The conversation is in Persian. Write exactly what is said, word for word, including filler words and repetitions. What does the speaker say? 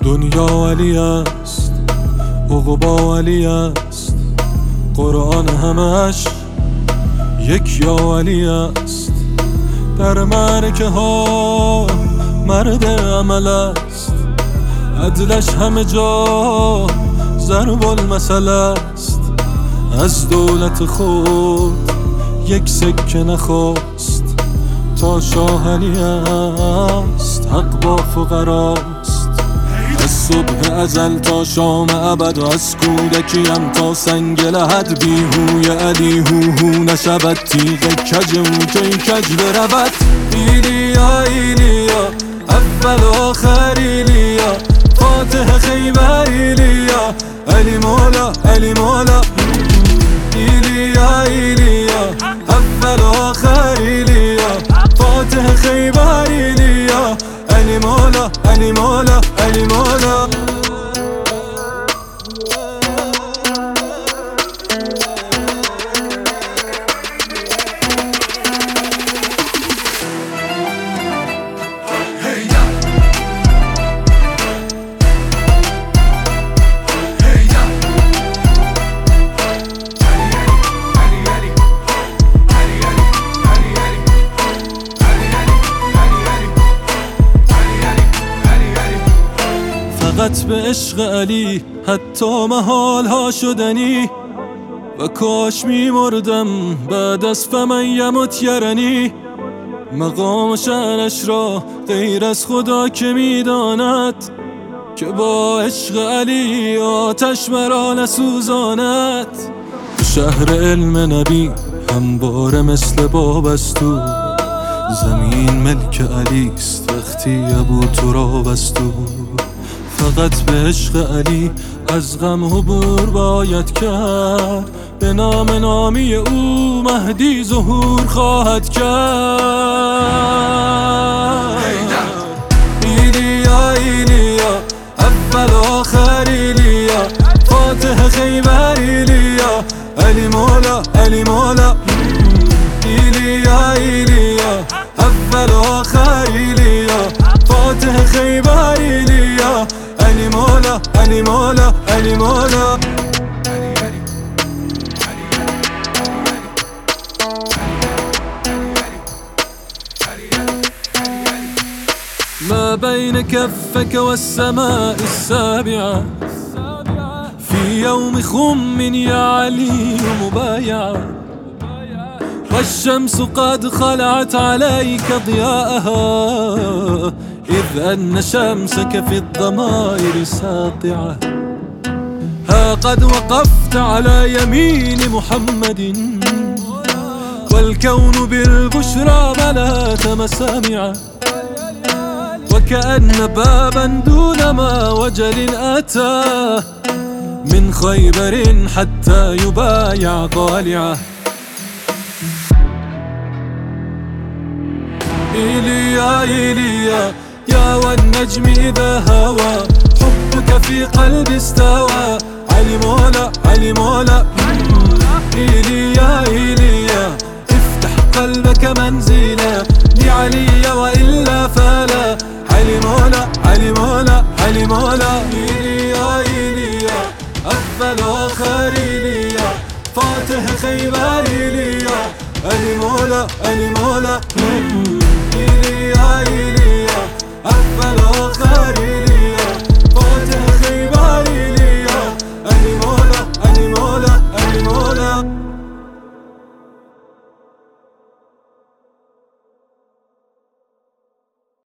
دنیا علی است، عقبا علی است، قرآن همش یک یا علی است. در معرکه ها مرد عمل است، عدلش همه جا ضرب المثل است. از دولت خود یک سکه نخواست، تا شاه علی است، حق با فقراست. از صبح ازل تا شام ابد و از کودکیم تا سنگ لحد، بیهوی علی هو هو نشود، تیغ کج او کی کج برود. ایلیا ایلیا اول و آخر ایلیا، فاتح خیبر ایلیا، علی مولا علی مولا. ایلیا ایلیا اول و آخر ایلیا، فاتح خیبر ایلیا، علی مولا علی مولا علی مولا. فقط به عشق علی حتی محال ها شدنی، و کاش می مردم بعد از فمن یمت یرنی. مقام شأنش را غیر از خدا که می داند، که با عشق علی آتش مرا نسوزاند. شهر علم نبی همواره مثل بابستو، زمین ملک علیست وقتی ابو تراب است. فقط به عشق علی از غم عبور باید کرد، به نام نامی او مهدی ظهور خواهد کرد. ایلیا ایلیا اول و آخر ایلیا، فاتح خیبر ایلیا، علی مولا علی مولا. ایلیا ایلیا اول و آخر ایلیا، فاتح خیبر ایلیا، علی مولا علی مولا علی مولا. ما بين كفك والسماء السابعة، في يوم خم يا علي مبايعة، والشمس قد خلعت عليك ضياءها، إذ أن شمسك في الضمائر ساطعة. ها قد وقفت على يمين محمد، والكون بالبشرى ملأت مسامعه، وكأن بابا دون ما وجل أتى، من خيبر حتى يبايع ضالعه. إيليا إيليا يا والنجم إذا هوى، حبك في قلبي استوى، علي مولا علي مولا. إيليا إيليا افتح قلبك منزلا لعلي وإلا فلا، علي مولا علي مولا علي مولا. إيليا إيليا أول وآخر إيليا، فاتح خيبر إيليا، علي مولا علي مولا.